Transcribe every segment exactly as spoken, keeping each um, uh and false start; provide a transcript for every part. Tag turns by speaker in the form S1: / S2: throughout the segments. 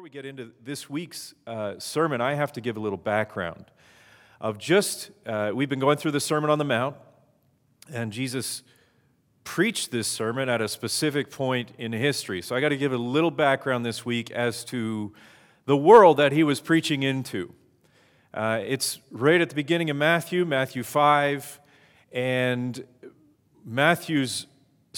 S1: we get into this week's uh, sermon, I have to give a little background of just, uh, we've been going through the Sermon on the Mount, and Jesus preached this sermon at a specific point in history. So I got to give a little background this week as to the world that he was preaching into. Uh, it's right at the beginning of Matthew, Matthew five, and Matthew's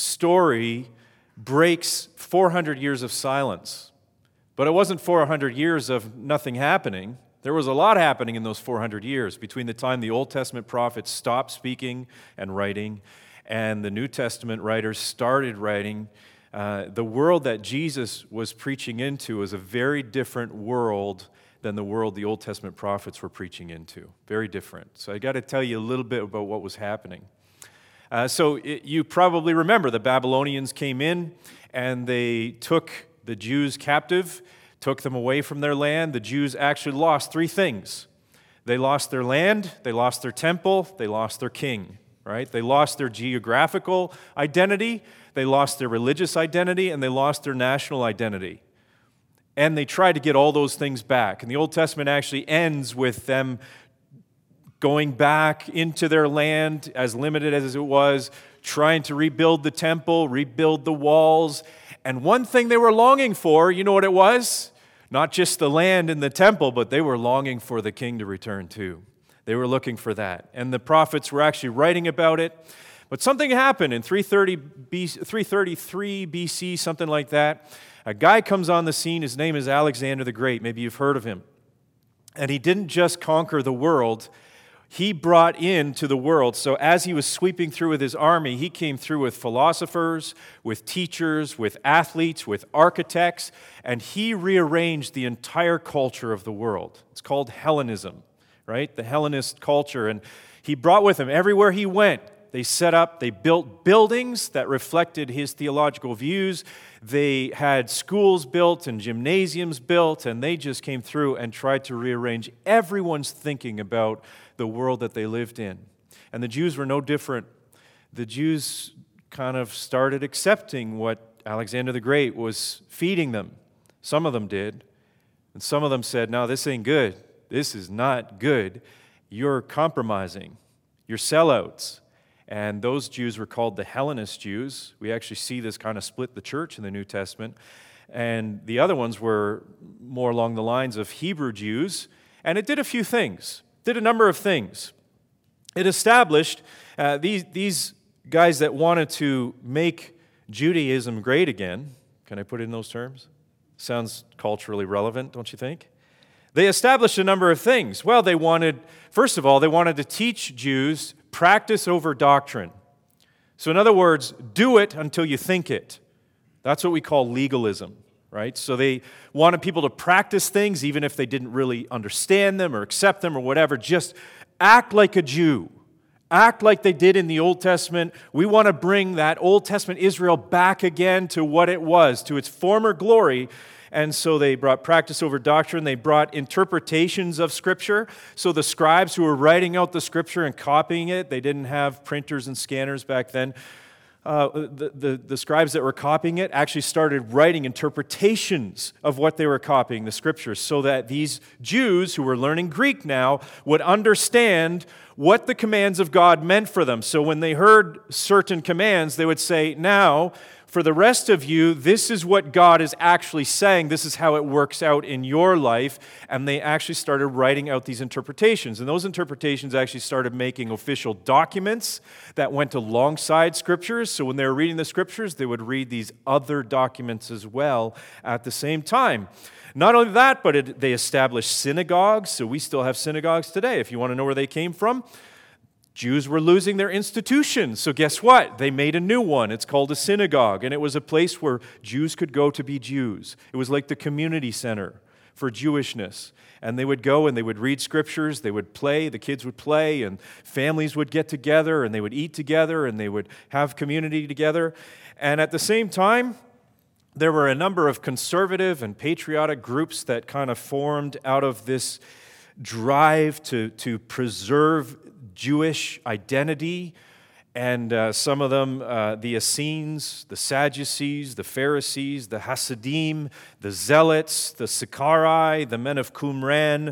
S1: story breaks four hundred years of silence. But it wasn't four hundred years of nothing happening. There was a lot happening in those four hundred years between the time the Old Testament prophets stopped speaking and writing and the New Testament writers started writing. Uh, the world that Jesus was preaching into was a very different world than the world the Old Testament prophets were preaching into. Very different. So I got to tell you a little bit about what was happening. Uh, so it, you probably remember the Babylonians came in and they took the Jews captive, took them away from their land. The Jews actually lost three things. They lost their land, they lost their temple, they lost their king, right? They lost their geographical identity, they lost their religious identity, and they lost their national identity. And they tried to get all those things back. And the Old Testament actually ends with them going back into their land, as limited as it was, trying to rebuild the temple, rebuild the walls. And one thing they were longing for, you know what it was? Not just the land and the temple, but they were longing for the king to return too. They were looking for that. And the prophets were actually writing about it. But something happened in three thirty-three B C, something like that. A guy comes on the scene. His name is Alexander the Great. Maybe you've heard of him. And he didn't just conquer the world. He brought into the world, so as he was sweeping through with his army, he came through with philosophers, with teachers, with athletes, with architects, and he rearranged the entire culture of the world. It's called Hellenism, right? The Hellenist culture. And he brought with him, everywhere he went, they set up, they built buildings that reflected his theological views. They had schools built and gymnasiums built, and they just came through and tried to rearrange everyone's thinking about the world that they lived in. And the Jews were no different. The Jews kind of started accepting what Alexander the Great was feeding them. Some of them did. And some of them said, no, this ain't good. This is not good. You're compromising. You're sellouts. And those Jews were called the Hellenist Jews. We actually see this kind of split the church in the New Testament. And the other ones were more along the lines of Hebrew Jews. And it did a few things. Did a number of things. It established uh, these, these guys that wanted to make Judaism great again. Can I put it in those terms? Sounds culturally relevant, don't you think? They established a number of things. Well, they wanted, first of all, they wanted to teach Jews practice over doctrine. So in other words, do it until you think it. That's what we call legalism. Right? So they wanted people to practice things even if they didn't really understand them or accept them or whatever. Just act like a Jew. Act like they did in the Old Testament. We want to bring that Old Testament Israel back again to what it was, to its former glory. And so they brought practice over doctrine. They brought interpretations of Scripture. So the scribes who were writing out the Scripture and copying it, they didn't have printers and scanners back then. Uh, the, the, the scribes that were copying it actually started writing interpretations of what they were copying, the Scriptures, so that these Jews who were learning Greek now would understand what the commands of God meant for them. So when they heard certain commands, they would say, now, for the rest of you, this is what God is actually saying. This is how it works out in your life. And they actually started writing out these interpretations. And those interpretations actually started making official documents that went alongside Scriptures. So when they were reading the Scriptures, they would read these other documents as well at the same time. Not only that, but it, they established synagogues. So we still have synagogues today. If you want to know where they came from, Jews were losing their institutions, so guess what? They made a new one. It's called a synagogue, and it was a place where Jews could go to be Jews. It was like the community center for Jewishness. And they would go and they would read Scriptures, they would play, the kids would play, and families would get together, and they would eat together, and they would have community together. And at the same time, there were a number of conservative and patriotic groups that kind of formed out of this drive to, to preserve Jewish identity And uh, some of them, uh, the Essenes, the Sadducees, the Pharisees, the Hasidim, the Zealots, the Sicarii, the men of Qumran,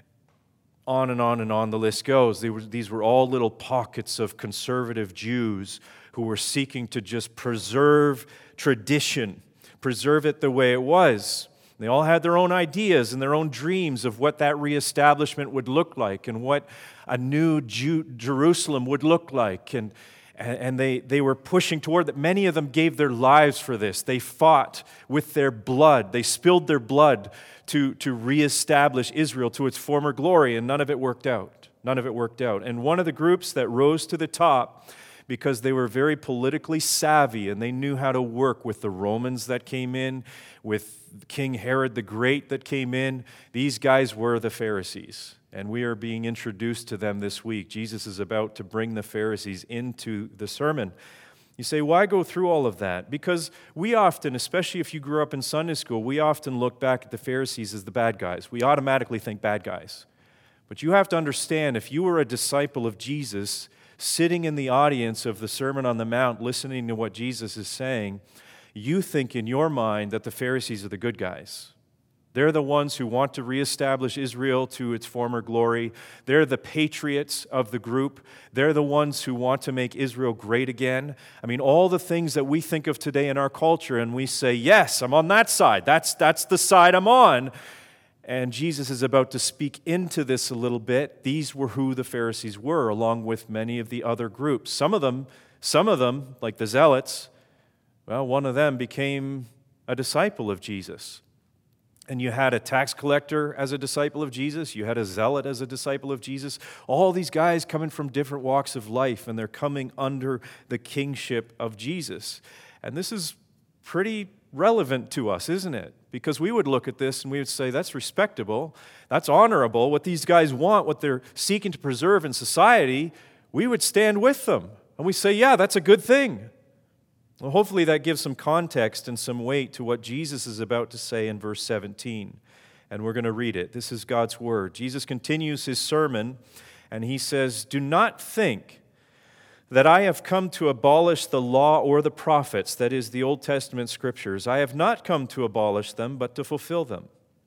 S1: on and on and on the list goes. They were, these were all little pockets of conservative Jews who were seeking to just preserve tradition, preserve it the way it was. They all had their own ideas and their own dreams of what that reestablishment would look like and what a new Jew, Jerusalem would look like. And, and they, they were pushing toward that. Many of them gave their lives for this. They fought with their blood. They spilled their blood to, to reestablish Israel to its former glory, and none of it worked out. None of it worked out. And one of the groups that rose to the top, because they were very politically savvy and they knew how to work with the Romans that came in, with King Herod the Great that came in. These guys were the Pharisees, and we are being introduced to them this week. Jesus is about to bring the Pharisees into the sermon. You say, why go through all of that? Because we often, especially if you grew up in Sunday school, we often look back at the Pharisees as the bad guys. We automatically think bad guys. But you have to understand, if you were a disciple of Jesus, sitting in the audience of the Sermon on the Mount, listening to what Jesus is saying, you think in your mind that the Pharisees are the good guys. They're the ones who want to reestablish Israel to its former glory. They're the patriots of the group. They're the ones who want to make Israel great again. I mean, all the things that we think of today in our culture, and we say, yes, I'm on that side. That's, that's the side I'm on. And Jesus is about to speak into this a little bit. These were who the Pharisees were, along with many of the other groups. Some of them, some of them, like the Zealots, well, one of them became a disciple of Jesus. And you had a tax collector as a disciple of Jesus. You had a zealot as a disciple of Jesus. All these guys coming from different walks of life, and they're coming under the kingship of Jesus. And this is pretty relevant to us, isn't it? Because we would look at this and we would say, that's respectable, that's honorable, what these guys want, what they're seeking to preserve in society, we would stand with them. And we say, yeah, that's a good thing. Well, hopefully that gives some context and some weight to what Jesus is about to say in verse seventeen. And we're going to read it. This is God's word. Jesus continues his sermon, and he says, "Do not think that I have come to abolish the law or the prophets," that is, the Old Testament scriptures. "I have not come to abolish them, but to fulfill them."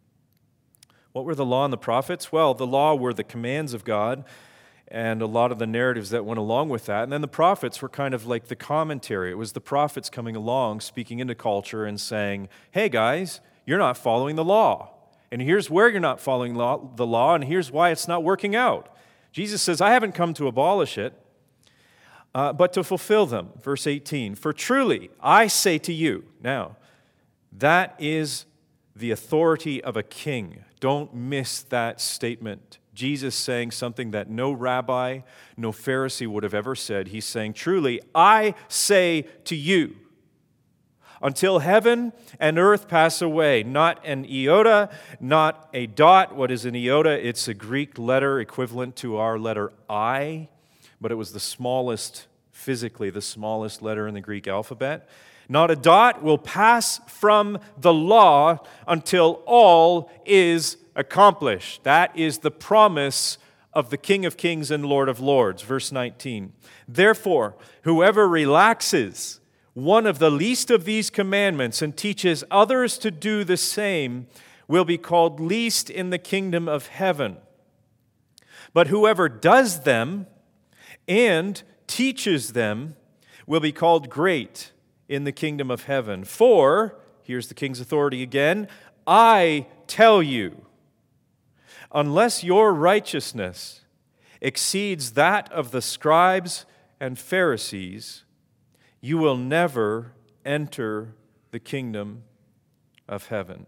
S1: What were the law and the prophets? Well, the law were the commands of God, and a lot of the narratives that went along with that. And then the prophets were kind of like the commentary. It was the prophets coming along, speaking into culture and saying, hey guys, you're not following the law. And here's where you're not following law, the law, and here's why it's not working out. Jesus says, I haven't come to abolish it, uh, but to fulfill them. Verse eighteen, "For truly I say to you," now, that is the authority of a king. Don't miss that statement. Jesus saying something that no rabbi, no Pharisee would have ever said. He's saying, truly, I say to you, until heaven and earth pass away, not an iota, not a dot. What is an iota? It's a Greek letter equivalent to our letter I, but it was the smallest, physically the smallest letter in the Greek alphabet. Not a dot will pass from the law until all is accomplished. That is the promise of the King of Kings and Lord of Lords. Verse nineteen. "Therefore, whoever relaxes one of the least of these commandments and teaches others to do the same will be called least in the kingdom of heaven. But whoever does them and teaches them will be called great in the kingdom of heaven. For," here's the king's authority again, "I tell you, unless your righteousness exceeds that of the scribes and Pharisees, you will never enter the kingdom of heaven."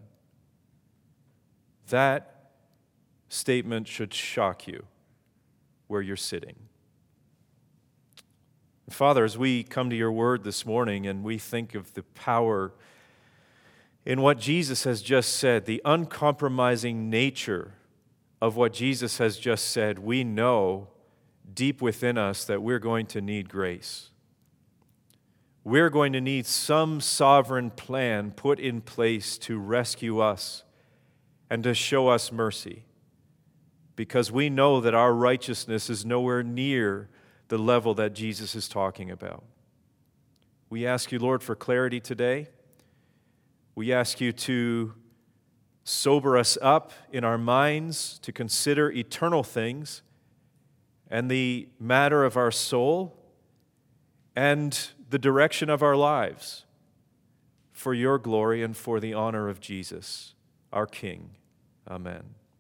S1: That statement should shock you where you're sitting. Father, as we come to your word this morning and we think of the power in what Jesus has just said, the uncompromising nature of what Jesus has just said, we know deep within us that we're going to need grace. We're going to need some sovereign plan put in place to rescue us and to show us mercy, because we know that our righteousness is nowhere near the level that Jesus is talking about. We ask you, Lord, for clarity today. We ask you to sober us up in our minds to consider eternal things and the matter of our soul and the direction of our lives for your glory and for the honor of Jesus, our King. Amen.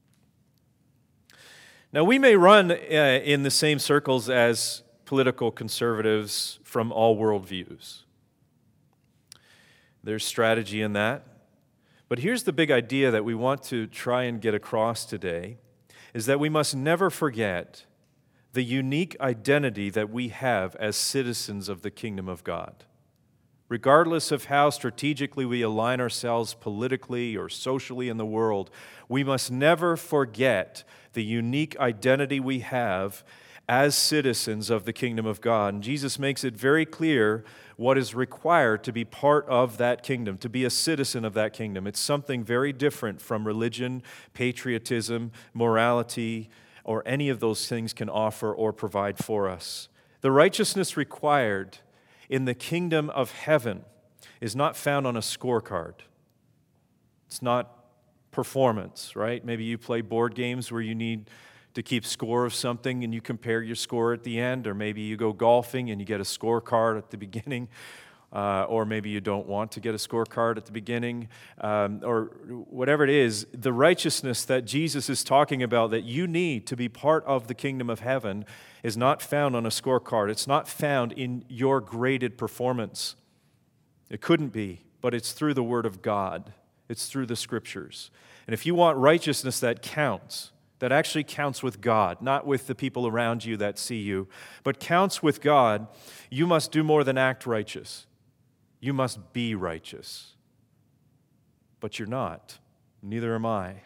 S1: Now, we may run uh, in the same circles as political conservatives from all worldviews. There's strategy in that. But here's the big idea that we want to try and get across today, is that we must never forget the unique identity that we have as citizens of the kingdom of God. Regardless of how strategically we align ourselves politically or socially in the world, we must never forget the unique identity we have as citizens of the kingdom of God. And Jesus makes it very clear what is required to be part of that kingdom, to be a citizen of that kingdom. It's something very different from religion, patriotism, morality, or any of those things can offer or provide for us. The righteousness required in the kingdom of heaven is not found on a scorecard. It's not performance, right? Maybe you play board games where you need to keep score of something and you compare your score at the end, or maybe you go golfing and you get a scorecard at the beginning, uh, or maybe you don't want to get a scorecard at the beginning, um, or whatever it is. The righteousness that Jesus is talking about that you need to be part of the kingdom of heaven is not found on a scorecard. It's not found in your graded performance. It couldn't be, but it's through the Word of God. It's through the Scriptures. And if you want righteousness that counts, that actually counts with God, not with the people around you that see you, but counts with God, you must do more than act righteous. You must be righteous. But you're not. Neither am I.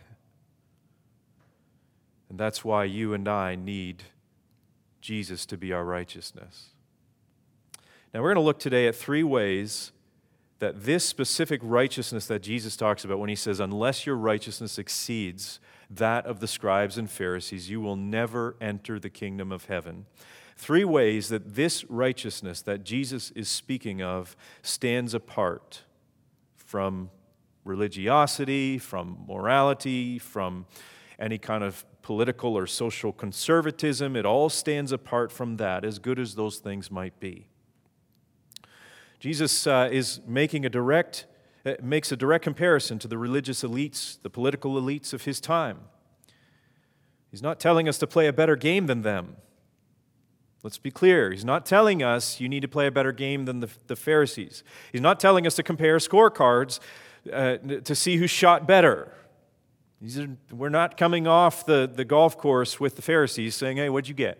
S1: And that's why you and I need Jesus to be our righteousness. Now we're going to look today at three ways that this specific righteousness that Jesus talks about when he says, unless your righteousness exceeds that of the scribes and Pharisees, you will never enter the kingdom of heaven. Three ways that this righteousness that Jesus is speaking of stands apart from religiosity, from morality, from any kind of political or social conservatism. It all stands apart from that, as good as those things might be. Jesus uh, is making a direct It makes a direct comparison to the religious elites, the political elites of his time. He's not telling us to play a better game than them. Let's be clear. He's not telling us you need to play a better game than the, the Pharisees. He's not telling us to compare scorecards uh, to see who shot better. These are, we're not coming off the, the golf course with the Pharisees saying, hey, what'd you get?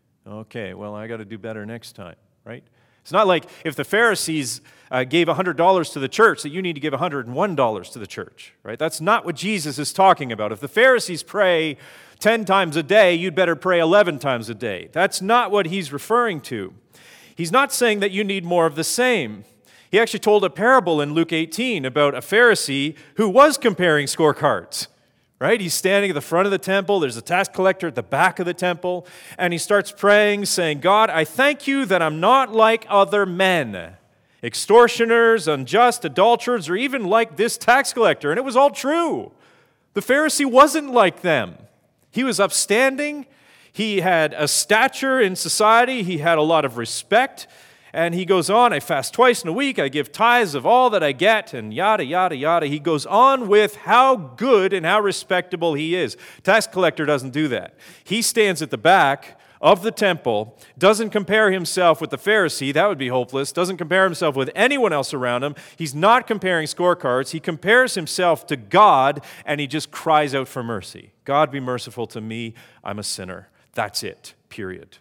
S1: Okay, well, I got to do better next time, right? It's not like if the Pharisees uh, gave one hundred dollars to the church that you need to give one hundred one dollars to the church, right? That's not what Jesus is talking about. If the Pharisees pray ten times a day, you'd better pray eleven times a day. That's not what he's referring to. He's not saying that you need more of the same. He actually told a parable in Luke eighteen about a Pharisee who was comparing scorecards. Right? He's standing at the front of the temple. There's a tax collector at the back of the temple. And he starts praying, saying, God, I thank you that I'm not like other men, extortioners, unjust, adulterers, or even like this tax collector. And it was all true. The Pharisee wasn't like them. He was upstanding. He had a stature in society. He had a lot of respect. And he goes on, I fast twice in a week, I give tithes of all that I get, and yada, yada, yada. He goes on with how good and how respectable he is. Tax collector doesn't do that. He stands at the back of the temple, doesn't compare himself with the Pharisee, that would be hopeless, doesn't compare himself with anyone else around him. He's not comparing scorecards. He compares himself to God, and he just cries out for mercy. God, be merciful to me, I'm a sinner. That's it, period.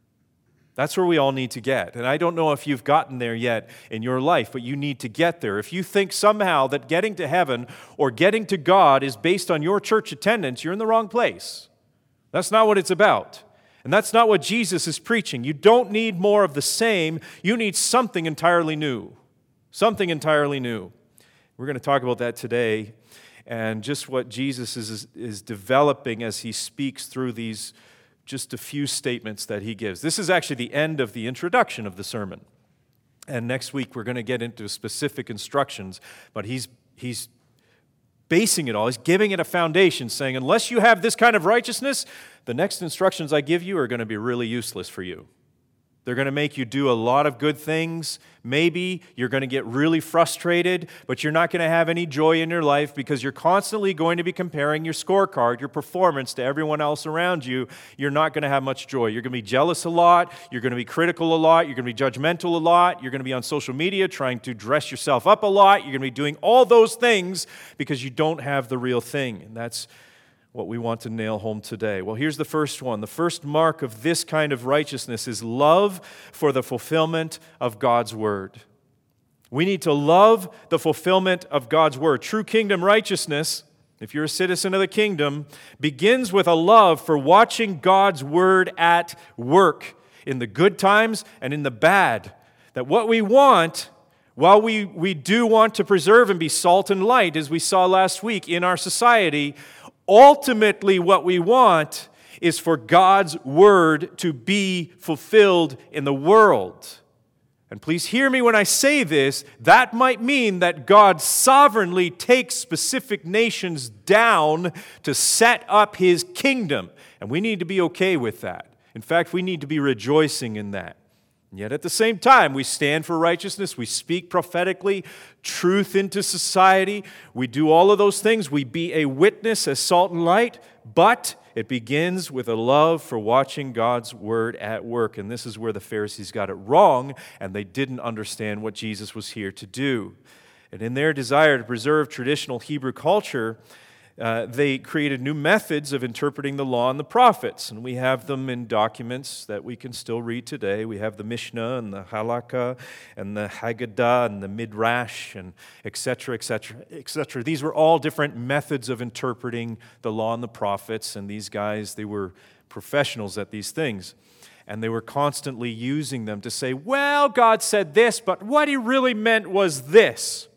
S1: That's where we all need to get. And I don't know if you've gotten there yet in your life, but you need to get there. If you think somehow that getting to heaven or getting to God is based on your church attendance, you're in the wrong place. That's not what it's about. And that's not what Jesus is preaching. You don't need more of the same. You need something entirely new. Something entirely new. We're going to talk about that today and just what Jesus is, is developing as he speaks through these just a few statements that he gives. This is actually the end of the introduction of the sermon. And next week we're going to get into specific instructions, but he's he's basing it all, he's giving it a foundation, saying, unless you have this kind of righteousness, the next instructions I give you are going to be really useless for you. They're going to make you do a lot of good things. Maybe you're going to get really frustrated, but you're not going to have any joy in your life because you're constantly going to be comparing your scorecard, your performance to everyone else around you. You're not going to have much joy. You're going to be jealous a lot. You're going to be critical a lot. You're going to be judgmental a lot. You're going to be on social media trying to dress yourself up a lot. You're going to be doing all those things because you don't have the real thing. And that's what we want to nail home today. Well, here's the first one. The first mark of this kind of righteousness is love for the fulfillment of God's word. We need to love the fulfillment of God's word. True kingdom righteousness, if you're a citizen of the kingdom, begins with a love for watching God's word at work in the good times and in the bad. That what we want, while we, we do want to preserve and be salt and light, as we saw last week in our society, ultimately, what we want is for God's word to be fulfilled in the world. And please hear me when I say this, that might mean that God sovereignly takes specific nations down to set up his kingdom. And we need to be okay with that. In fact, we need to be rejoicing in that. And yet at the same time, we stand for righteousness, we speak prophetically, truth into society, we do all of those things, we be a witness as salt and light, but it begins with a love for watching God's word at work. And this is where the Pharisees got it wrong, and they didn't understand what Jesus was here to do. And in their desire to preserve traditional Hebrew culture, Uh, they created new methods of interpreting the law and the prophets, and we have them in documents that we can still read today. We have the Mishnah and the Halakha and the Haggadah and the Midrash and et cetera, et cetera, et cetera. These were all different methods of interpreting the law and the prophets, and these guys, they were professionals at these things. And they were constantly using them to say, well, God said this, but what he really meant was this.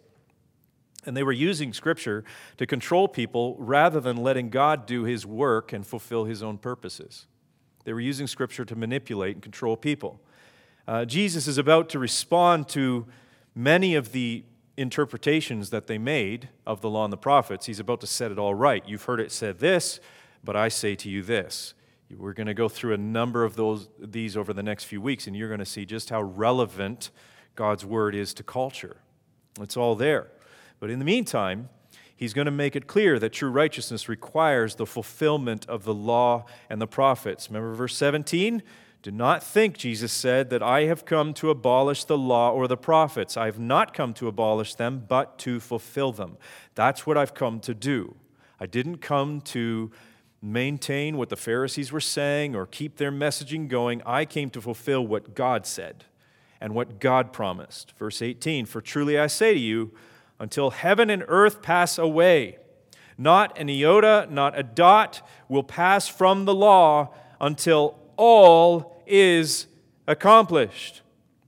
S1: And they were using Scripture to control people rather than letting God do his work and fulfill his own purposes. They were using Scripture to manipulate and control people. Uh, Jesus is about to respond to many of the interpretations that they made of the law and the prophets. He's about to set it all right. You've heard it said this, but I say to you this. We're going to go through a number of those these over the next few weeks, and you're going to see just how relevant God's word is to culture. It's all there. But in the meantime, he's going to make it clear that true righteousness requires the fulfillment of the law and the prophets. Remember verse seventeen? Do not think, Jesus said, that I have come to abolish the law or the prophets. I have not come to abolish them, but to fulfill them. That's what I've come to do. I didn't come to maintain what the Pharisees were saying or keep their messaging going. I came to fulfill what God said and what God promised. Verse eighteen, for truly I say to you, until heaven and earth pass away, not an iota, not a dot will pass from the law until all is accomplished.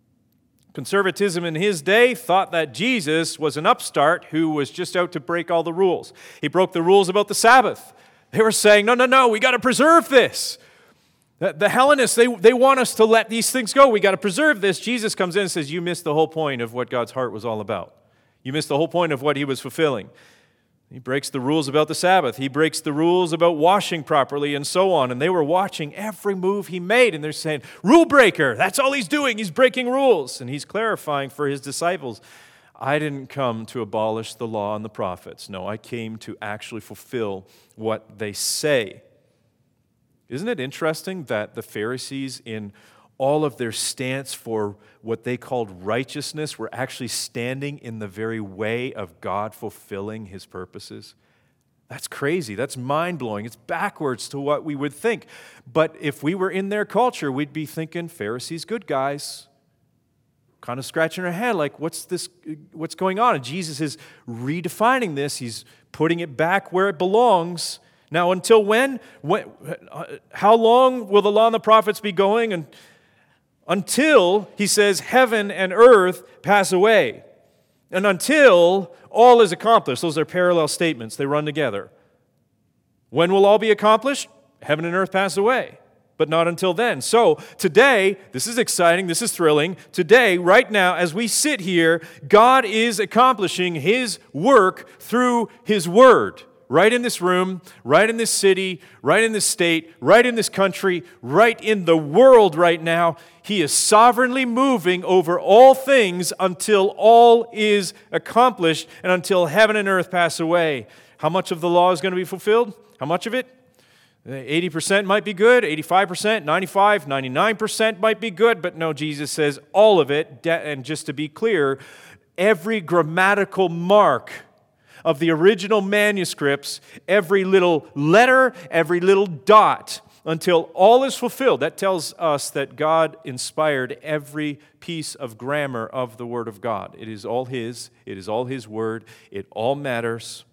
S1: Conservatism in his day thought that Jesus was an upstart who was just out to break all the rules. He broke the rules about the Sabbath. They were saying, no, no, no, we got to preserve this. The, the Hellenists, they, they want us to let these things go. We got to preserve this. Jesus comes in and says, you missed the whole point of what God's heart was all about. You missed the whole point of what he was fulfilling. He breaks the rules about the Sabbath. He breaks the rules about washing properly and so on. And they were watching every move he made. And they're saying, rule breaker, that's all he's doing. He's breaking rules. And he's clarifying for his disciples, I didn't come to abolish the law and the prophets. No, I came to actually fulfill what they say. Isn't it interesting that the Pharisees, in all of their stance for what they called righteousness, were actually standing in the very way of God fulfilling his purposes? That's crazy. That's mind-blowing. It's backwards to what we would think. But if we were in their culture, we'd be thinking, Pharisees, good guys. Kind of scratching our head like, what's this? What's going on? And Jesus is redefining this. He's putting it back where it belongs. Now, until when? when how long will the law and the prophets be going? And until, he says, heaven and earth pass away. And until all is accomplished. Those are parallel statements. They run together. When will all be accomplished? Heaven and earth pass away. but not until then. So today, this is exciting, this is thrilling. Today, right now, as we sit here, God is accomplishing His work through His Word. Right in this room, right in this city, right in this state, right in this country, right in the world right now. He is sovereignly moving over all things until all is accomplished and until heaven and earth pass away. How much of the law is going to be fulfilled? How much of it? eighty percent might be good, eighty-five percent, ninety-five, ninety-nine percent might be good, but no, Jesus says all of it. And just to be clear, every grammatical mark of the original manuscripts, every little letter, every little dot, until all is fulfilled. That tells us that God inspired every piece of grammar of the Word of God. It is all His. It is all His Word. It all matters.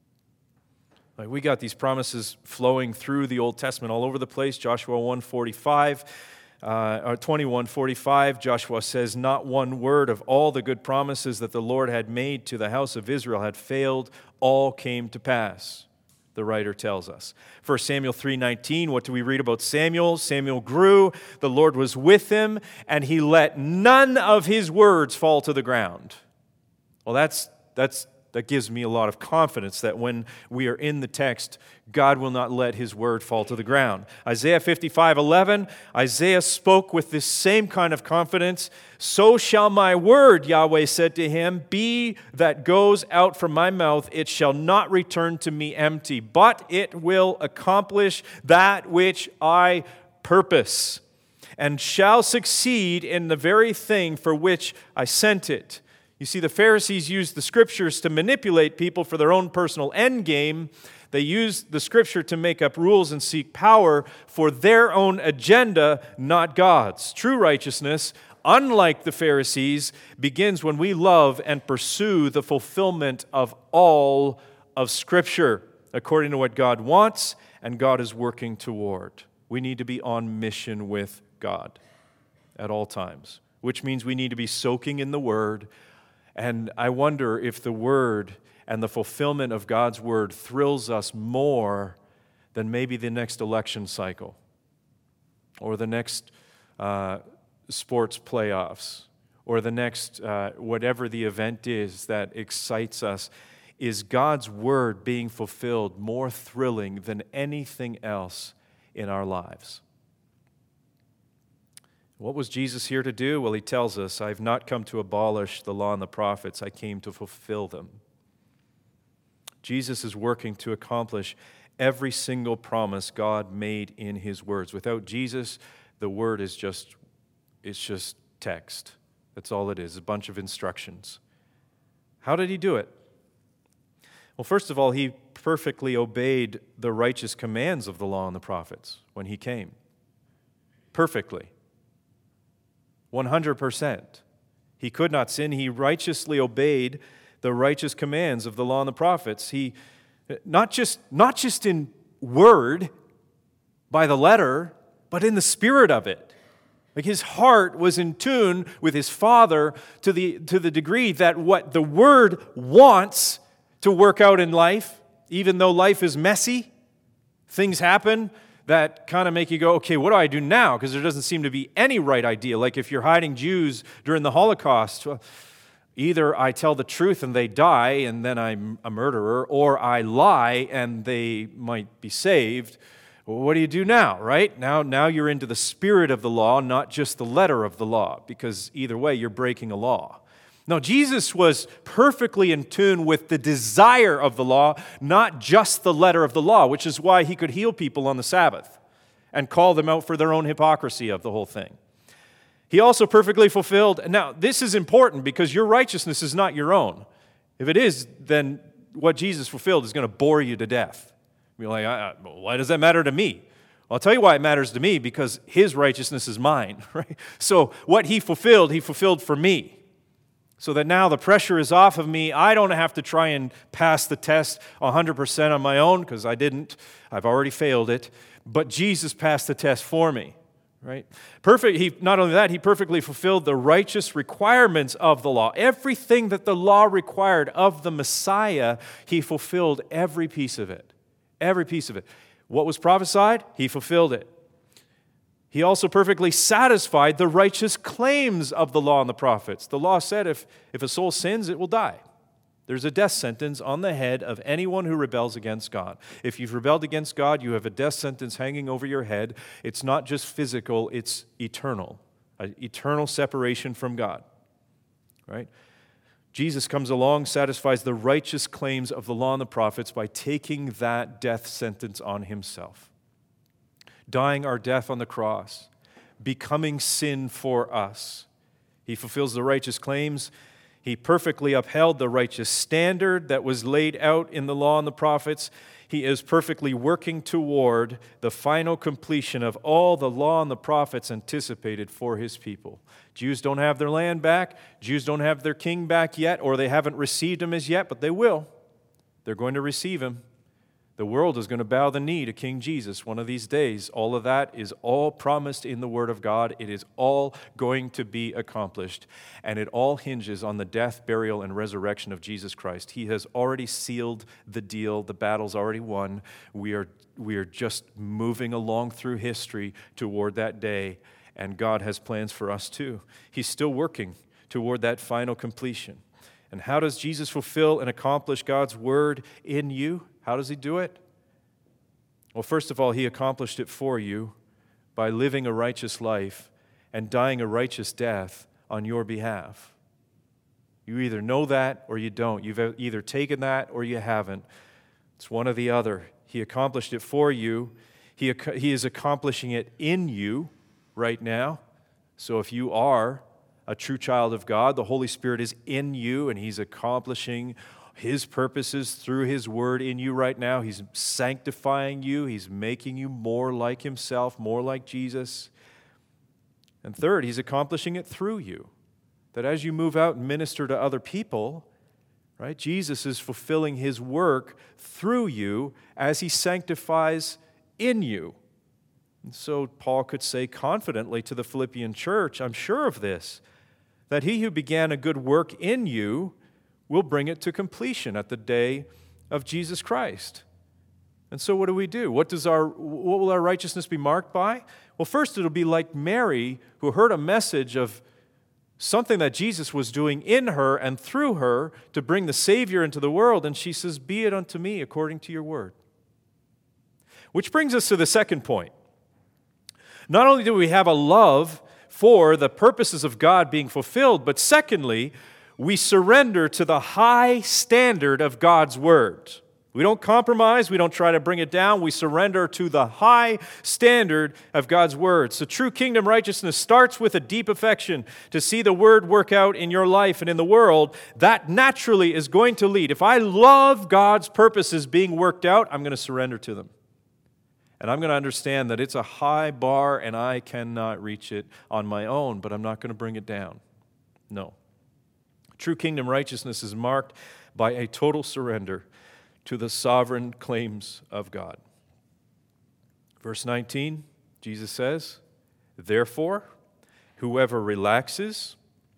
S1: Like we got these promises flowing through the Old Testament all over the place. Joshua one forty-five. Uh, or twenty-one forty-five, Joshua says, not one word of all the good promises that the Lord had made to the house of Israel had failed. All came to pass, the writer tells us. First Samuel three nineteen, what do we read about Samuel? Samuel grew, the Lord was with him, and he let none of his words fall to the ground. Well, that's that's that gives me a lot of confidence that when we are in the text, God will not let His word fall to the ground. Isaiah fifty-five eleven, Isaiah spoke with this same kind of confidence. So shall my word, Yahweh said to him, be that goes out from my mouth. It shall not return to me empty, but it will accomplish that which I purpose, and shall succeed in the very thing for which I sent it. You see, the Pharisees used the Scriptures to manipulate people for their own personal end game. They used the Scripture to make up rules and seek power for their own agenda, not God's. True righteousness, unlike the Pharisees, begins when we love and pursue the fulfillment of all of Scripture, according to what God wants and God is working toward. We need to be on mission with God at all times, which means we need to be soaking in the Word. And I wonder if the Word and the fulfillment of God's Word thrills us more than maybe the next election cycle or the next uh, sports playoffs or the next, uh, whatever the event is that excites us. Is God's Word being fulfilled more thrilling than anything else in our lives? What was Jesus here to do? Well, He tells us, I have not come to abolish the law and the prophets. I came to fulfill them. Jesus is working to accomplish every single promise God made in His words. Without Jesus, the Word is just, it's just text. That's all it is, a bunch of instructions. How did He do it? Well, first of all, He perfectly obeyed the righteous commands of the law and the prophets when He came. Perfectly. one hundred percent. He could not sin. He righteously obeyed the righteous commands of the law and the prophets. He, not just, not just in word, by the letter, but in the spirit of it. Like his heart was in tune with his Father to the, to the degree that what the Word wants to work out in life, even though life is messy, things happen that kind of make you go, okay, what do I do now? Because there doesn't seem to be any right idea. Like if you're hiding Jews during the Holocaust, well, either I tell the truth and they die and then I'm a murderer, or I lie and they might be saved. Well, what do you do now, right? Now, now you're into the spirit of the law, not just the letter of the law, because either way, you're breaking a law. No, Jesus was perfectly in tune with the desire of the law, not just the letter of the law, which is why He could heal people on the Sabbath and call them out for their own hypocrisy of the whole thing. He also perfectly fulfilled. Now, this is important because your righteousness is not your own. If it is, then what Jesus fulfilled is going to bore you to death. You're like, I, I, why does that matter to me? Well, I'll tell you why it matters to me, because His righteousness is mine, right? So what He fulfilled, He fulfilled for me. So that now the pressure is off of me. I don't have to try and pass the test one hundred percent on my own, because I didn't. I've already failed it. But Jesus passed the test for me, right? Perfect. He, not only that, He perfectly fulfilled the righteous requirements of the law. Everything that the law required of the Messiah, He fulfilled every piece of it. Every piece of it. What was prophesied? He fulfilled it. He also perfectly satisfied the righteous claims of the law and the prophets. The law said if, if a soul sins, it will die. There's a death sentence on the head of anyone who rebels against God. If you've rebelled against God, you have a death sentence hanging over your head. It's not just physical, it's eternal. An eternal separation from God. Right? Jesus comes along, satisfies the righteous claims of the law and the prophets by taking that death sentence on himself. Dying our death on the cross, becoming sin for us. He fulfills the righteous claims. He perfectly upheld the righteous standard that was laid out in the law and the prophets. He is perfectly working toward the final completion of all the law and the prophets anticipated for his people. Jews don't have their land back. Jews don't have their king back yet, or they haven't received him as yet, but they will. They're going to receive him. The world is going to bow the knee to King Jesus one of these days. All of that is all promised in the Word of God. It is all going to be accomplished. And it all hinges on the death, burial, and resurrection of Jesus Christ. He has already sealed the deal. The battle's already won. We are, we are just moving along through history toward that day. And God has plans for us too. He's still working toward that final completion. And how does Jesus fulfill and accomplish God's Word in you? How does he do it? Well, first of all, he accomplished it for you by living a righteous life and dying a righteous death on your behalf. You either know that or you don't. You've either taken that or you haven't. It's one or the other. He accomplished it for you. He, he is accomplishing it in you right now. So if you are a true child of God, the Holy Spirit is in you and he's accomplishing his purposes through his word in you right now. He's sanctifying you. He's making you more like himself, more like Jesus. And third, he's accomplishing it through you. That as you move out and minister to other people, right, Jesus is fulfilling his work through you as he sanctifies in you. And so Paul could say confidently to the Philippian church, I'm sure of this, that he who began a good work in you will bring it to completion at the day of Jesus Christ. And so what do we do? What does our what will our righteousness be marked by? Well, first it'll be like Mary, who heard a message of something that Jesus was doing in her and through her to bring the Savior into the world, and she says, "Be it unto me according to your word." Which brings us to the second point. Not only do we have a love for the purposes of God being fulfilled, but secondly, we surrender to the high standard of God's Word. We don't compromise. We don't try to bring it down. We surrender to the high standard of God's Word. So true kingdom righteousness starts with a deep affection to see the Word work out in your life and in the world. That naturally is going to lead. If I love God's purposes being worked out, I'm going to surrender to them. And I'm going to understand that it's a high bar and I cannot reach it on my own, but I'm not going to bring it down. No. True kingdom righteousness is marked by a total surrender to the sovereign claims of God. Verse nineteen, Jesus says, "Therefore, whoever relaxes,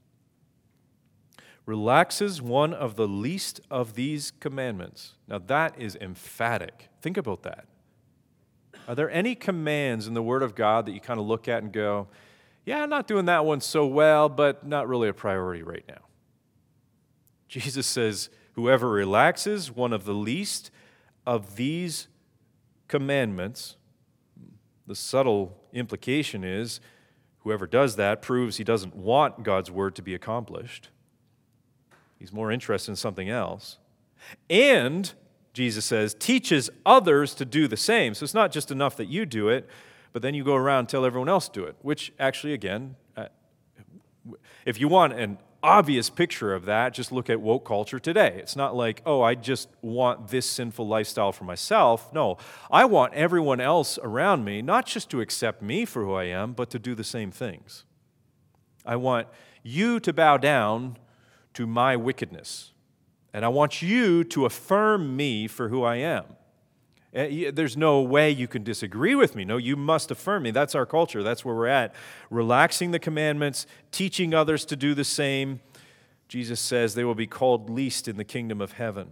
S1: relaxes one of the least of these commandments." Now that is emphatic. Think about that. Are there any commands in the Word of God that you kind of look at and go, yeah, I'm not doing that one so well, but not really a priority right now? Jesus says, whoever relaxes one of the least of these commandments, the subtle implication is, whoever does that proves he doesn't want God's word to be accomplished. He's more interested in something else. And, Jesus says, teaches others to do the same. So it's not just enough that you do it, but then you go around and tell everyone else to do it, which actually, again, uh, if you want an obvious picture of that, just look at woke culture today. It's not like, oh, I just want this sinful lifestyle for myself. No, I want everyone else around me not just to accept me for who I am, but to do the same things. I want you to bow down to my wickedness, and I want you to affirm me for who I am. There's no way you can disagree with me. No, you must affirm me. That's our culture. That's where we're at. Relaxing the commandments, teaching others to do the same. Jesus says they will be called least in the kingdom of heaven.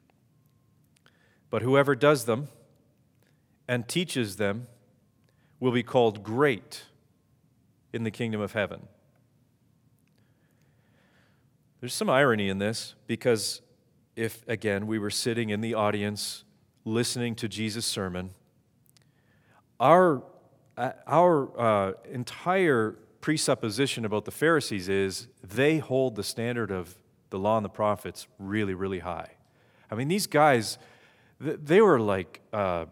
S1: But whoever does them and teaches them will be called great in the kingdom of heaven. There's some irony in this, because if, again, we were sitting in the audience listening to Jesus' sermon, our, our uh, entire presupposition about the Pharisees is they hold the standard of the law and the prophets really, really high. I mean, these guys, they were like uh,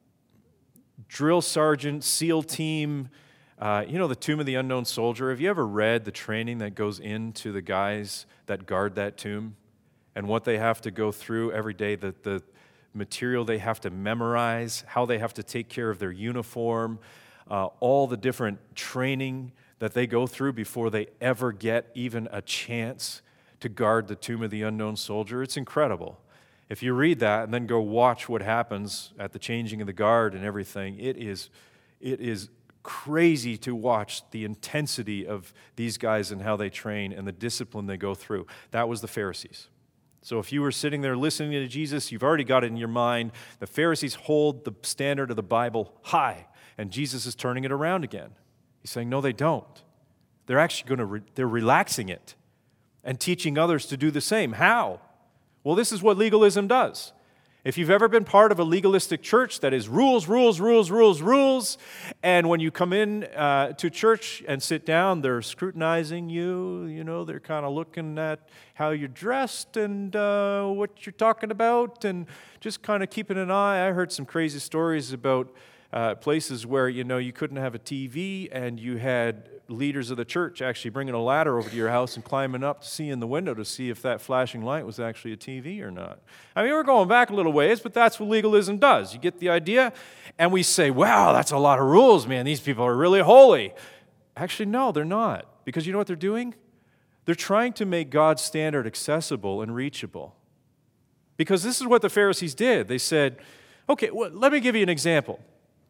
S1: drill sergeant, SEAL team, uh, you know, the Tomb of the Unknown Soldier. Have you ever read the training that goes into the guys that guard that tomb and what they have to go through every day, the, the material they have to memorize, how they have to take care of their uniform, uh, all the different training that they go through before they ever get even a chance to guard the Tomb of the Unknown Soldier? It's incredible. If you read that and then go watch what happens at the changing of the guard and everything, it is, it is crazy to watch the intensity of these guys and how they train and the discipline they go through. That was the Pharisees. So if you were sitting there listening to Jesus, you've already got it in your mind. The Pharisees hold the standard of the Bible high, and Jesus is turning it around again. He's saying, no, they don't. They're actually going to, re- they're relaxing it and teaching others to do the same. How? Well, this is what legalism does. If you've ever been part of a legalistic church that is rules, rules, rules, rules, rules, and when you come in uh, to church and sit down, they're scrutinizing you, you know, they're kind of looking at how you're dressed and uh, what you're talking about, and just kind of keeping an eye. I heard some crazy stories about uh, places where, you know, you couldn't have a T V, and you had leaders of the church actually bringing a ladder over to your house and climbing up to see in the window to see if that flashing light was actually a T V or not. I mean, we're going back a little ways, but that's what legalism does. You get the idea? And we say, wow, that's a lot of rules, man. These people are really holy. Actually, no, they're not. Because you know what they're doing? They're trying to make God's standard accessible and reachable. Because this is what the Pharisees did. They said, okay, well, let me give you an example.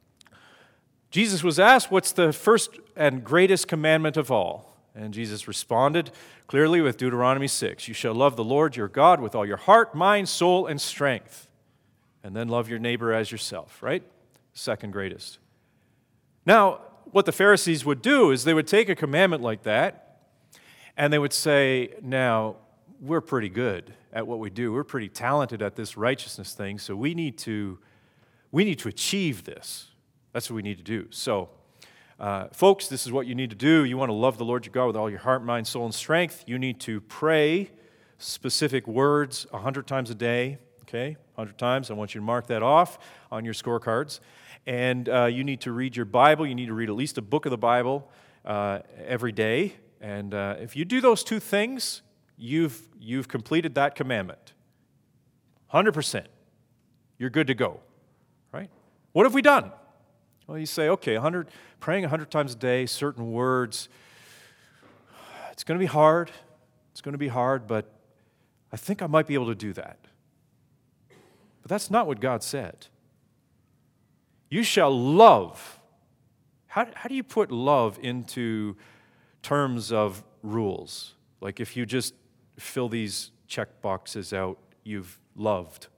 S1: Jesus was asked, what's the first and greatest commandment of all? And Jesus responded clearly with Deuteronomy six. You shall love the Lord your God with all your heart, mind, soul, and strength. And then love your neighbor as yourself, right? Second greatest. Now, what the Pharisees would do is they would take a commandment like that, and they would say, now, we're pretty good at what we do. We're pretty talented at this righteousness thing, so we need to, we need to achieve this. That's what we need to do. So, uh, folks, this is what you need to do. You want to love the Lord your God with all your heart, mind, soul, and strength. You need to pray specific words a hundred times a day, okay? A hundred times. I want you to mark that off on your scorecards. And uh, you need to read your Bible. You need to read at least a book of the Bible uh, every day. And uh, if you do those two things, you've, you've completed that commandment. one hundred percent. You're good to go, right? What have we done? Well, you say, okay, one hundred, praying one hundred times a day, certain words. It's going to be hard. It's going to be hard, but I think I might be able to do that. But that's not what God said. You shall love. How, how do you put love into terms of rules? Like if you just fill these check boxes out, you've loved.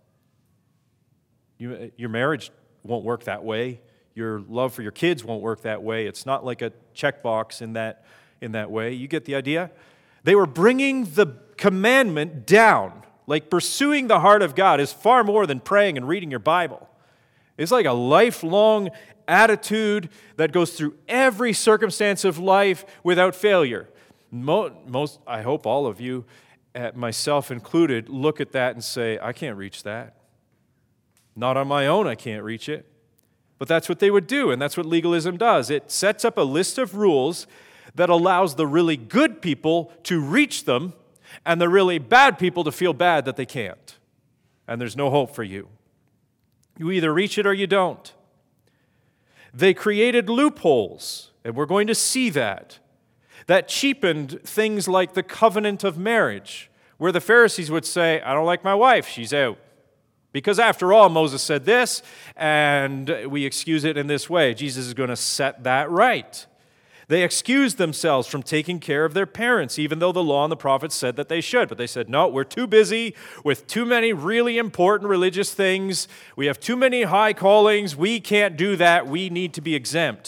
S1: You, your marriage won't work that way. Your love for your kids won't work that way. It's not like a checkbox in that, in that way. You get the idea? They were bringing the commandment down. Like pursuing the heart of God is far more than praying and reading your Bible. It's like a lifelong attitude that goes through every circumstance of life without failure. Most, I hope all of you, myself included, look at that and say, I can't reach that. Not on my own, I can't reach it. But that's what they would do, and that's what legalism does. It sets up a list of rules that allows the really good people to reach them and the really bad people to feel bad that they can't. And there's no hope for you. You either reach it or you don't. They created loopholes, and we're going to see that, that cheapened things like the covenant of marriage, where the Pharisees would say, I don't like my wife, she's out. Because after all, Moses said this, and we excuse it in this way. Jesus is going to set that right. They excused themselves from taking care of their parents, even though the law and the prophets said that they should. But they said, no, we're too busy with too many really important religious things. We have too many high callings. We can't do that. We need to be exempt.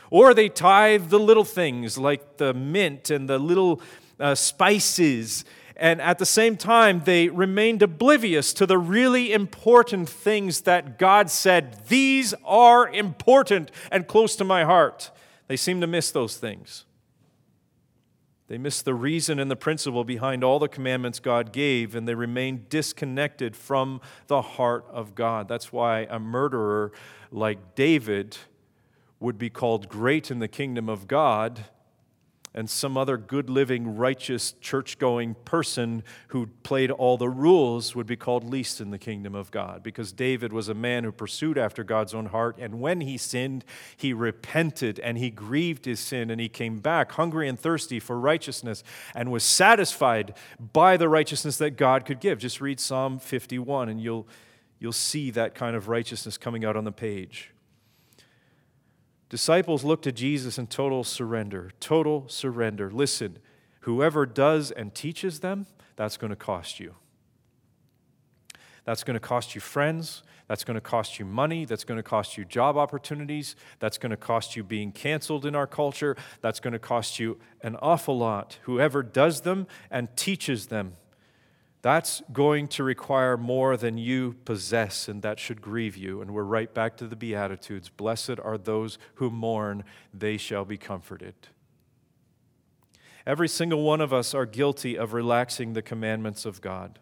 S1: Or they tithe the little things like the mint and the little uh, spices. And at the same time, they remained oblivious to the really important things that God said, these are important and close to my heart. They seem to miss those things. They miss the reason and the principle behind all the commandments God gave, and they remain disconnected from the heart of God. That's why a murderer like David would be called great in the kingdom of God, and some other good-living, righteous, church-going person who played all the rules would be called least in the kingdom of God, because David was a man who pursued after God's own heart, and when he sinned, he repented, and he grieved his sin, and he came back hungry and thirsty for righteousness, and was satisfied by the righteousness that God could give. Just read Psalm fifty-one, and you'll, you'll see that kind of righteousness coming out on the page. Disciples look to Jesus in total surrender, total surrender. Listen, whoever does and teaches them, that's going to cost you. That's going to cost you friends. That's going to cost you money. That's going to cost you job opportunities. That's going to cost you being canceled in our culture. That's going to cost you an awful lot. Whoever does them and teaches them, that's going to require more than you possess, and that should grieve you. And we're right back to the Beatitudes. Blessed are those who mourn, they shall be comforted. Every single one of us are guilty of relaxing the commandments of God.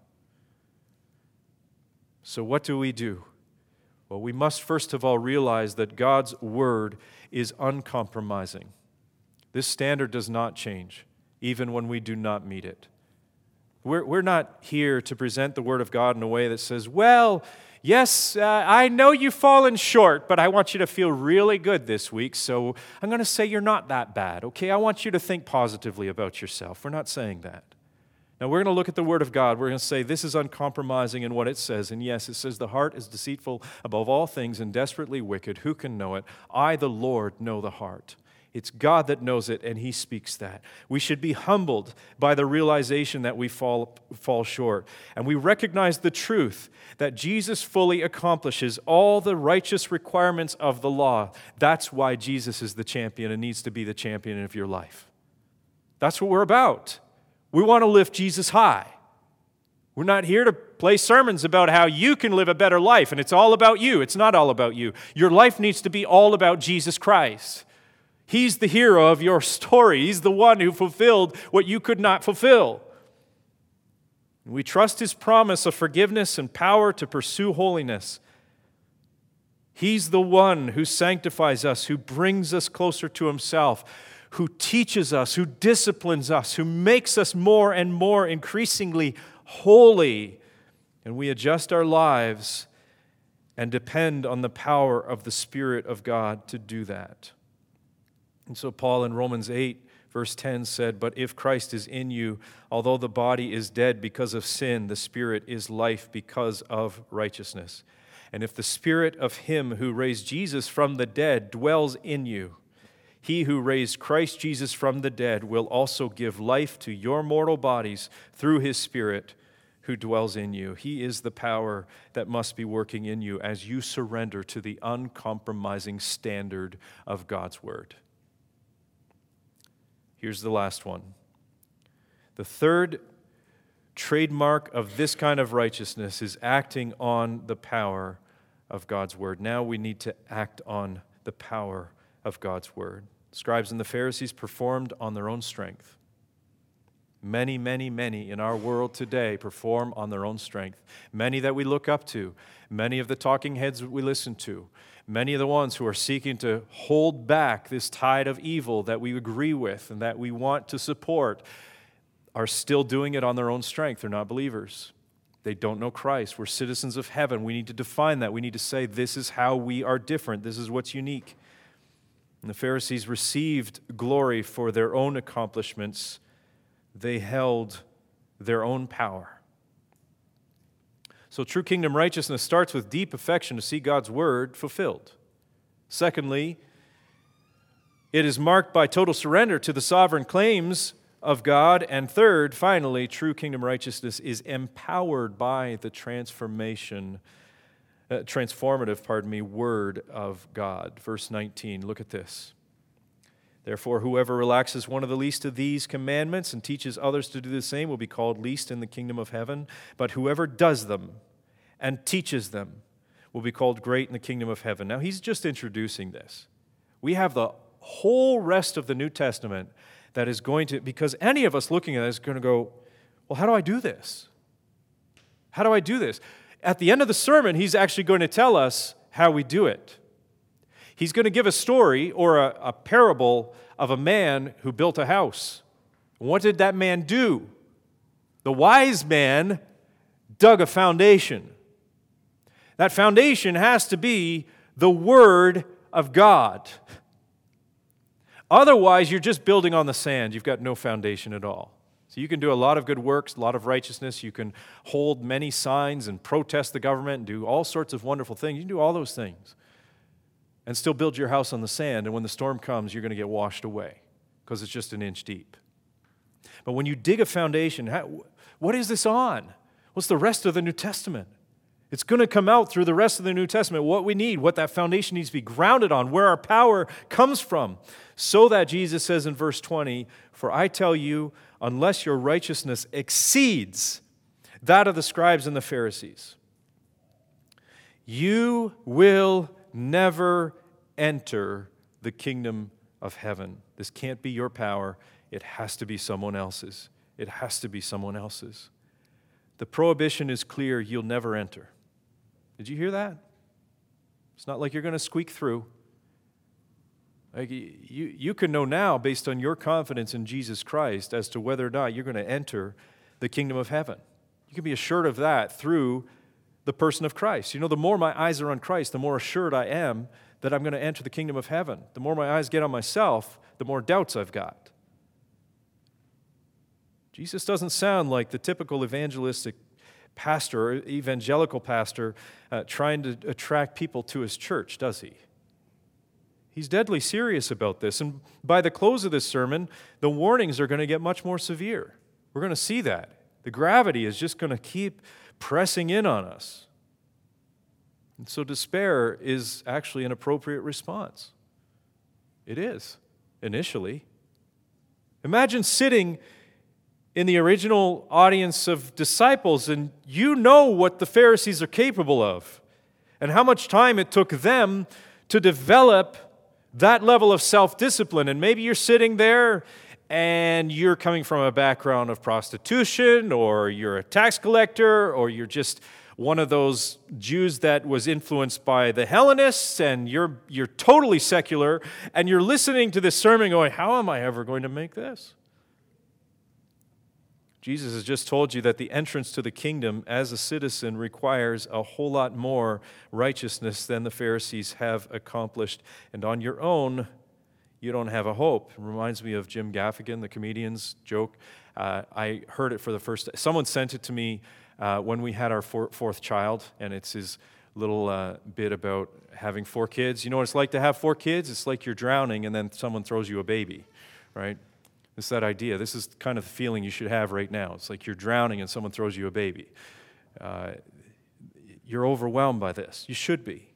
S1: So what do we do? Well, we must first of all realize that God's word is uncompromising. This standard does not change, even when we do not meet it. We're, we're not here to present the Word of God in a way that says, well, yes, uh, I know you've fallen short, but I want you to feel really good this week, so I'm going to say you're not that bad, okay? I want you to think positively about yourself. We're not saying that. Now, we're going to look at the Word of God. We're going to say this is uncompromising in what it says. And yes, it says the heart is deceitful above all things and desperately wicked. Who can know it? I, the Lord, know the heart. It's God that knows it, and He speaks that. We should be humbled by the realization that we fall, fall short. And we recognize the truth that Jesus fully accomplishes all the righteous requirements of the law. That's why Jesus is the champion and needs to be the champion of your life. That's what we're about. We want to lift Jesus high. We're not here to play sermons about how you can live a better life, and it's all about you. It's not all about you. Your life needs to be all about Jesus Christ. He's the hero of your story. He's the one who fulfilled what you could not fulfill. We trust His promise of forgiveness and power to pursue holiness. He's the one who sanctifies us, who brings us closer to Himself, who teaches us, who disciplines us, who makes us more and more increasingly holy. And we adjust our lives and depend on the power of the Spirit of God to do that. And so Paul in Romans eight, verse ten said, "But if Christ is in you, although the body is dead because of sin, the Spirit is life because of righteousness. And if the Spirit of Him who raised Jesus from the dead dwells in you, He who raised Christ Jesus from the dead will also give life to your mortal bodies through His Spirit who dwells in you." He is the power that must be working in you as you surrender to the uncompromising standard of God's Word. Here's the last one. The third trademark of this kind of righteousness is acting on the power of God's Word. Now we need to act on the power of God's Word. Scribes and the Pharisees performed on their own strength. Many, many, many in our world today perform on their own strength. Many that we look up to, many of the talking heads that we listen to, many of the ones who are seeking to hold back this tide of evil that we agree with and that we want to support are still doing it on their own strength. They're not believers. They don't know Christ. We're citizens of heaven. We need to define that. We need to say this is how we are different. This is what's unique. And the Pharisees received glory for their own accomplishments. They held their own power. So true kingdom righteousness starts with deep affection to see God's word fulfilled. Secondly, it is marked by total surrender to the sovereign claims of God. And third, finally, true kingdom righteousness is empowered by the transformation, uh, transformative, pardon me, word of God. Verse nineteen, look at this. Therefore, whoever relaxes one of the least of these commandments and teaches others to do the same will be called least in the kingdom of heaven. But whoever does them and teaches them will be called great in the kingdom of heaven. Now, he's just introducing this. We have the whole rest of the New Testament that is going to, because any of us looking at it is going to go, well, how do I do this? How do I do this? At the end of the sermon, he's actually going to tell us how we do it. He's going to give a story or a, a parable of a man who built a house. What did that man do? The wise man dug a foundation. That foundation has to be the Word of God. Otherwise, you're just building on the sand. You've got no foundation at all. So you can do a lot of good works, a lot of righteousness. You can hold many signs and protest the government and do all sorts of wonderful things. You can do all those things and still build your house on the sand. And when the storm comes, you're going to get washed away because it's just an inch deep. But when you dig a foundation, how, what is this on? What's the rest of the New Testament? It's going to come out through the rest of the New Testament, what we need, what that foundation needs to be grounded on, where our power comes from. So that Jesus says in verse twenty, "For I tell you, unless your righteousness exceeds that of the scribes and the Pharisees, you will never enter the kingdom of heaven." This can't be your power. It has to be someone else's. It has to be someone else's. The prohibition is clear. You'll never enter. Did you hear that? It's not like you're going to squeak through. Like you, you can know now, based on your confidence in Jesus Christ, as to whether or not you're going to enter the kingdom of heaven. You can be assured of that through the person of Christ. You know, the more my eyes are on Christ, the more assured I am that I'm going to enter the kingdom of heaven. The more my eyes get on myself, the more doubts I've got. Jesus doesn't sound like the typical evangelistic pastor or evangelical pastor uh, trying to attract people to his church, does he? He's deadly serious about this. And by the close of this sermon, the warnings are going to get much more severe. We're going to see that. The gravity is just going to keep pressing in on us. And so despair is actually an appropriate response. It is, initially. Imagine sitting in the original audience of disciples and you know what the Pharisees are capable of and how much time it took them to develop that level of self-discipline. And maybe you're sitting there and you're coming from a background of prostitution, or you're a tax collector, or you're just one of those Jews that was influenced by the Hellenists, and you're you're totally secular, and you're listening to this sermon going, how am I ever going to make this? Jesus has just told you that the entrance to the kingdom as a citizen requires a whole lot more righteousness than the Pharisees have accomplished. And on your own, you don't have a hope. It reminds me of Jim Gaffigan, the comedian's joke. Uh, I heard it for the first time. Someone sent it to me uh, when we had our four, fourth child, and it's his little uh, bit about having four kids. You know what it's like to have four kids? It's like you're drowning and then someone throws you a baby, right? It's that idea. This is kind of the feeling you should have right now. It's like you're drowning and someone throws you a baby. Uh, you're overwhelmed by this. You should be.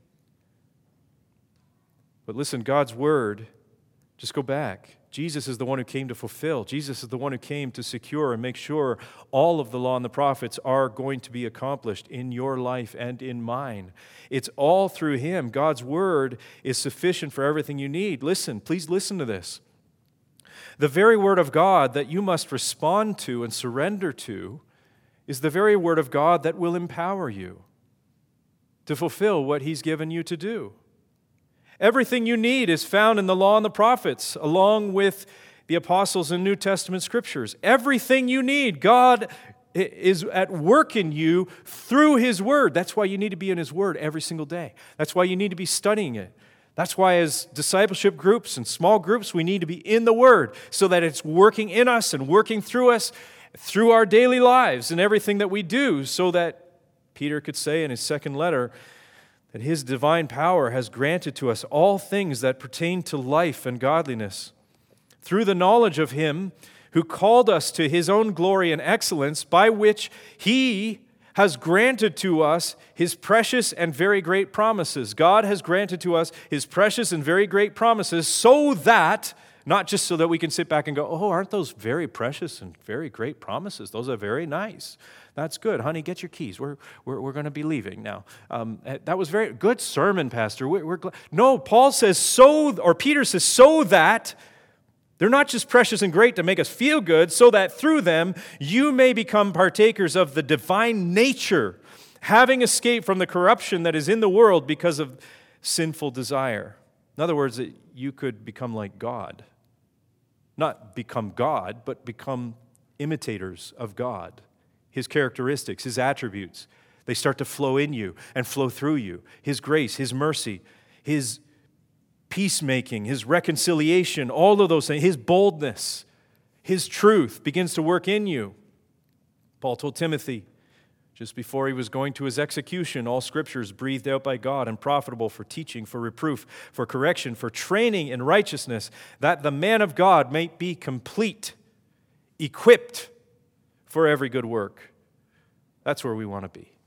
S1: But listen, God's word, just go back. Jesus is the one who came to fulfill. Jesus is the one who came to secure and make sure all of the law and the prophets are going to be accomplished in your life and in mine. It's all through him. God's word is sufficient for everything you need. Listen, please listen to this. The very word of God that you must respond to and surrender to is the very word of God that will empower you to fulfill what he's given you to do. Everything you need is found in the law and the prophets, along with the apostles and New Testament scriptures. Everything you need, God is at work in you through his word. That's why you need to be in his word every single day. That's why you need to be studying it. That's why as discipleship groups and small groups, we need to be in the Word so that it's working in us and working through us, through our daily lives and everything that we do, so that Peter could say in his second letter that his divine power has granted to us all things that pertain to life and godliness through the knowledge of him who called us to his own glory and excellence, by which he has granted to us his precious and very great promises. God has granted to us his precious and very great promises so that, not just so that we can sit back and go, oh, aren't those very precious and very great promises? Those are very nice. That's good. Honey, get your keys. We're, we're, we're going to be leaving now. Um, that was very good sermon, Pastor. We're, we're glad. No, Paul says so, or Peter says so that they're not just precious and great to make us feel good, so that through them you may become partakers of the divine nature, having escaped from the corruption that is in the world because of sinful desire. In other words, that you could become like God. Not become God, but become imitators of God. His characteristics, his attributes, they start to flow in you and flow through you. His grace, his mercy, his peacemaking, his reconciliation, all of those things, his boldness, his truth begins to work in you. Paul told Timothy, just before he was going to his execution, all Scripture is breathed out by God and profitable for teaching, for reproof, for correction, for training in righteousness, that the man of God may be complete, equipped for every good work. That's where we want to be.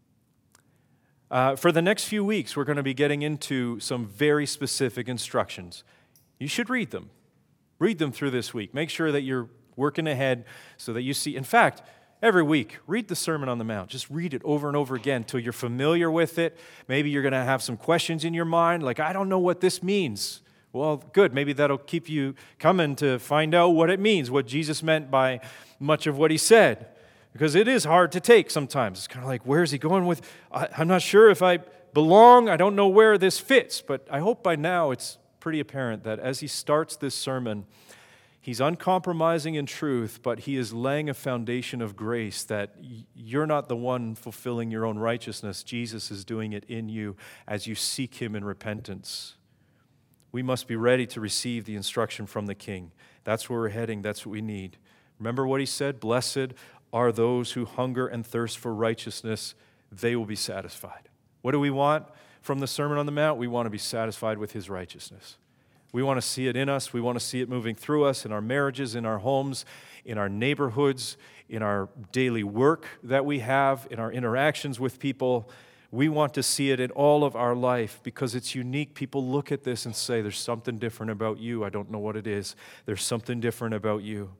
S1: Uh, for the next few weeks, we're going to be getting into some very specific instructions. You should read them. Read them through this week. Make sure that you're working ahead so that you see. In fact, every week, read the Sermon on the Mount. Just read it over and over again until you're familiar with it. Maybe you're going to have some questions in your mind, like, I don't know what this means. Well, good. Maybe that'll keep you coming to find out what it means, what Jesus meant by much of what he said. Because it is hard to take sometimes. It's kind of like, where's he going with? I, I'm not sure if I belong. I don't know where this fits. But I hope by now it's pretty apparent that as he starts this sermon, he's uncompromising in truth, but he is laying a foundation of grace that you're not the one fulfilling your own righteousness. Jesus is doing it in you as you seek him in repentance. We must be ready to receive the instruction from the King. That's where we're heading. That's what we need. Remember what he said? Blessed are those who hunger and thirst for righteousness. They will be satisfied. What do we want from the Sermon on the Mount? We want to be satisfied with his righteousness. We want to see it in us. We want to see it moving through us in our marriages, in our homes, in our neighborhoods, in our daily work that we have, in our interactions with people. We want to see it in all of our life because it's unique. People look at this and say, there's something different about you. I don't know what it is. There's something different about you.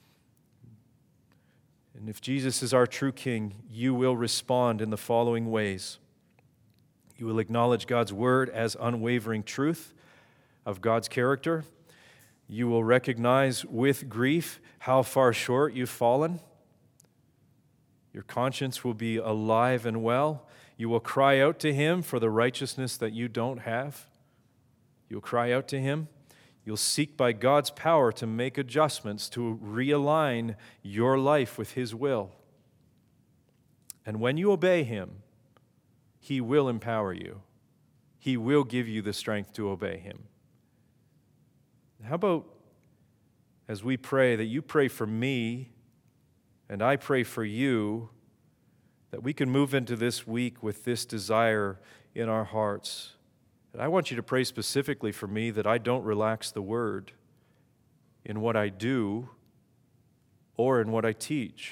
S1: And if Jesus is our true King, you will respond in the following ways. You will acknowledge God's word as unwavering truth of God's character. You will recognize with grief how far short you've fallen. Your conscience will be alive and well. You will cry out to him for the righteousness that you don't have. You'll cry out to him. You'll seek by God's power to make adjustments to realign your life with his will. And when you obey him, he will empower you. He will give you the strength to obey him. How about as we pray that you pray for me and I pray for you, that we can move into this week with this desire in our hearts. And I want you to pray specifically for me that I don't relax the word in what I do or in what I teach,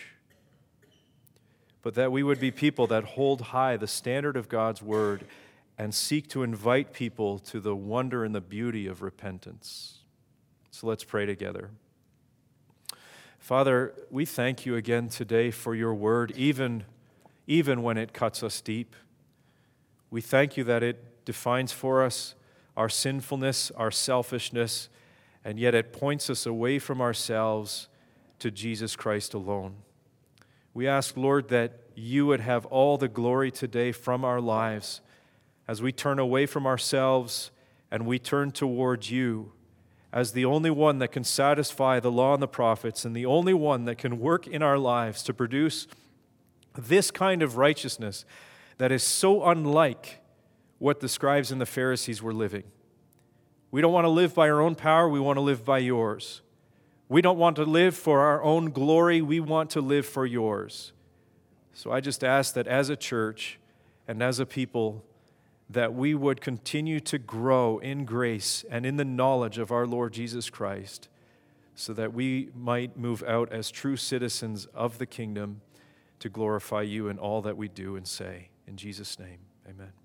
S1: but that we would be people that hold high the standard of God's word and seek to invite people to the wonder and the beauty of repentance. So let's pray together. Father, we thank you again today for your word, even, even when it cuts us deep. We thank you that it defines for us our sinfulness, our selfishness, and yet it points us away from ourselves to Jesus Christ alone. We ask, Lord, that you would have all the glory today from our lives as we turn away from ourselves and we turn towards you as the only one that can satisfy the law and the prophets and the only one that can work in our lives to produce this kind of righteousness that is so unlike what the scribes and the Pharisees were living. We don't want to live by our own power, we want to live by yours. We don't want to live for our own glory, we want to live for yours. So I just ask that as a church and as a people, that we would continue to grow in grace and in the knowledge of our Lord Jesus Christ, so that we might move out as true citizens of the kingdom, to glorify you in all that we do and say. In Jesus' name, amen.